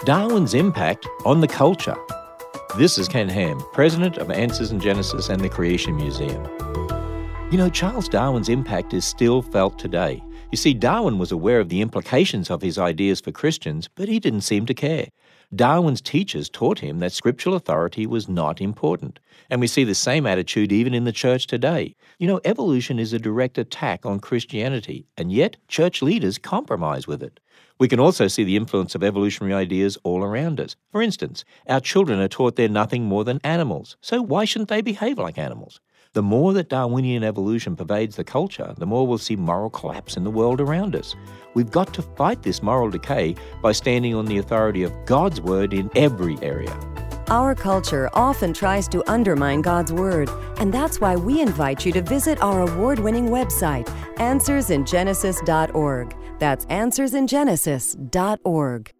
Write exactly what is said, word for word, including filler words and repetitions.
Darwin's impact on the culture. This is Ken Ham, president of Answers in Genesis and the Creation Museum. You know, Charles Darwin's impact is still felt today. You see, Darwin was aware of the implications of his ideas for Christians, but he didn't seem to care. Darwin's teachers taught him that scriptural authority was not important. And we see the same attitude even in the church today. You know, evolution is a direct attack on Christianity, and yet church leaders compromise with it. We can also see the influence of evolutionary ideas all around us. For instance, our children are taught they're nothing more than animals, so why shouldn't they behave like animals? The more that Darwinian evolution pervades the culture, the more we'll see moral collapse in the world around us. We've got to fight this moral decay by standing on the authority of God's Word in every area. Our culture often tries to undermine God's Word, and that's why we invite you to visit our award-winning website, answers in genesis dot org. That's answers in genesis dot org.